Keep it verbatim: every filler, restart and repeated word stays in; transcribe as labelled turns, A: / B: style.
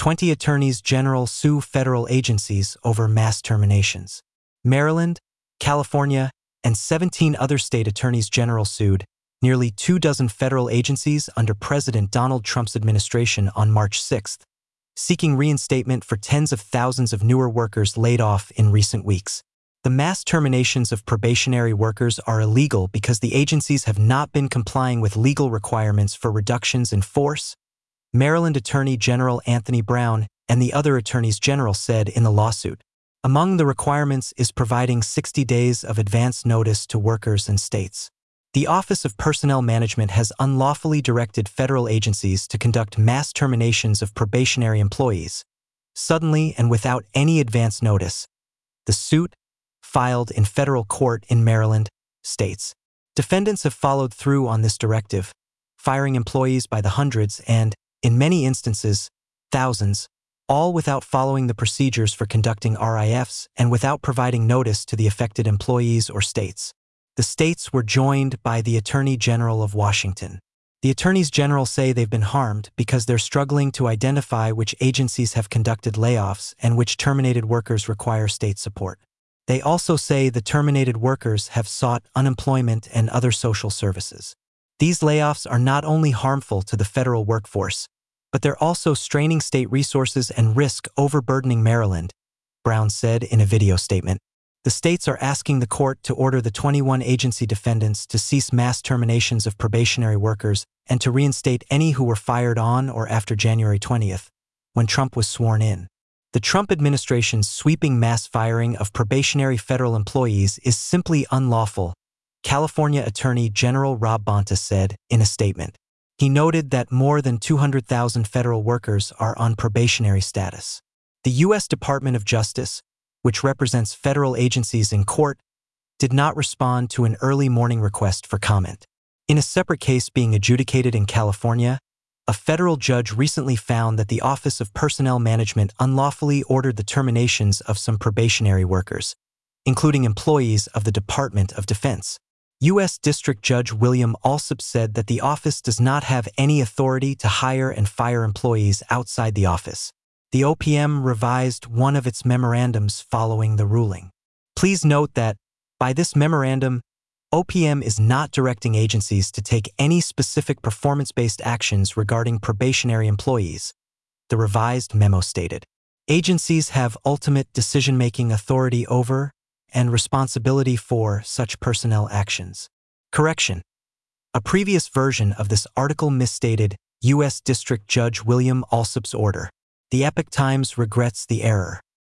A: twenty attorneys general sue federal agencies over mass terminations. Maryland, California, and seventeen other state attorneys general sued nearly two dozen federal agencies under President Donald Trump's administration on March sixth, seeking reinstatement for tens of thousands of newer workers laid off in recent weeks. The mass terminations of probationary workers are illegal because the agencies have not been complying with legal requirements for reductions in force, Maryland Attorney General Anthony Brown and the other attorneys general said in the lawsuit. Among the requirements is providing sixty days of advance notice to workers and states. The Office of Personnel Management has unlawfully directed federal agencies to conduct mass terminations of probationary employees, suddenly and without any advance notice. The suit, filed in federal court in Maryland, states, defendants have followed through on this directive, firing employees by the hundreds and, in many instances, thousands, all without following the procedures for conducting R I Fs and without providing notice to the affected employees or states. The states were joined by the Attorney General of Washington. The attorneys general say they've been harmed because they're struggling to identify which agencies have conducted layoffs and which terminated workers require state support. They also say the terminated workers have sought unemployment and other social services. These layoffs are not only harmful to the federal workforce, but they're also straining state resources and risk overburdening Maryland, Brown said in a video statement. The states are asking the court to order the twenty-one agency defendants to cease mass terminations of probationary workers and to reinstate any who were fired on or after January twentieth, when Trump was sworn in. The Trump administration's sweeping mass firing of probationary federal employees is simply unlawful, California Attorney General Rob Bonta said in a statement. He noted that more than two hundred thousand federal workers are on probationary status. The U S Department of Justice, which represents federal agencies in court, did not respond to an early morning request for comment. In a separate case being adjudicated in California, a federal judge recently found that the Office of Personnel Management unlawfully ordered the terminations of some probationary workers, including employees of the Department of Defense. U S District Judge William Alsop said that the office does not have any authority to hire and fire employees outside the office. The O P M revised one of its memorandums following the ruling. Please note that, by this memorandum, O P M is not directing agencies to take any specific performance-based actions regarding probationary employees, the revised memo stated. Agencies have ultimate decision-making authority over and responsibility for such personnel actions. Correction. A previous version of this article misstated U S District Judge William Alsop's order. The Epoch Times regrets the error.